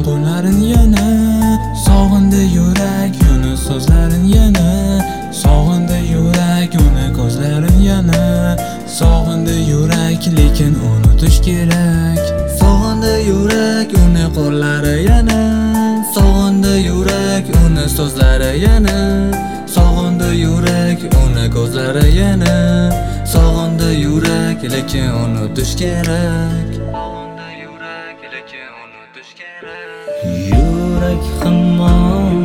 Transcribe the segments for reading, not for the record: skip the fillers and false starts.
qo'llarin yana, sog'indi yurak uni so'zlarin yana, sog'indi yurak uni ko'zlarin yana, sog'indi yurak lekin unutish kerak. Sog'indi yurak uni qo'llari yana, sog'indi yurak uni so'zlari yana, sog'indi yurak uni ko'zlari yana, sog'indi yurak lekin unutish kerak. Sog'indi yurak lekin unutish kerak. Yurak hamon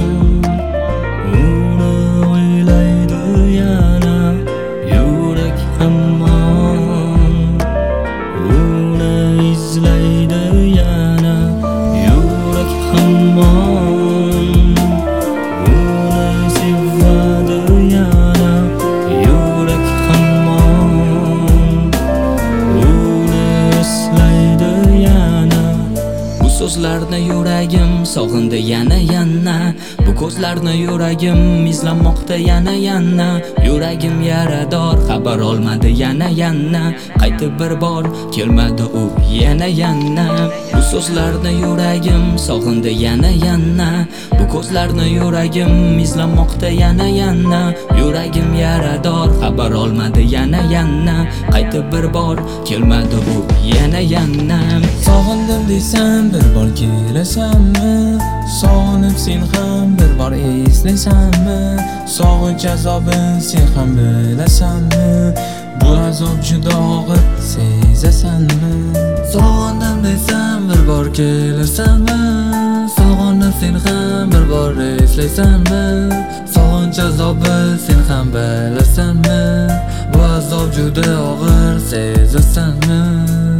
uni o'ylaydi yana, yurak hamon uni izlaydi yana, yurak hamon uni sevadi yana, yurak hamon uni eslaydi yana. Bu so'zlarni yuragim sog'indi yana, bu ko'zlarni yuragim izlamoqda yana, yuragim yarador xabar olmadi yana, qaytib bir bor kelmadi u yana. Bu so'zlarni yuragim sog'indi yana, bu ko'zlarni yuragim izlamoqda yana, yuragim yarador xabar olmadi yana, qaytib bir bor kelmadi u yana. Sog'indim desam bir bor kelasanmi? Sog'inib sen ham bir bor eslaysanmi? Sog'inch azobin sen ham bilasanmi? Bu azob juda og'ir sezasanmi? Sog'indim desam bir bor kelasanmi? Sog'inib sen ham bir bor eslaysanmi? Sog'inch azobi sen ham bilasanmi? Bu azob juda og'ir sezasanmi?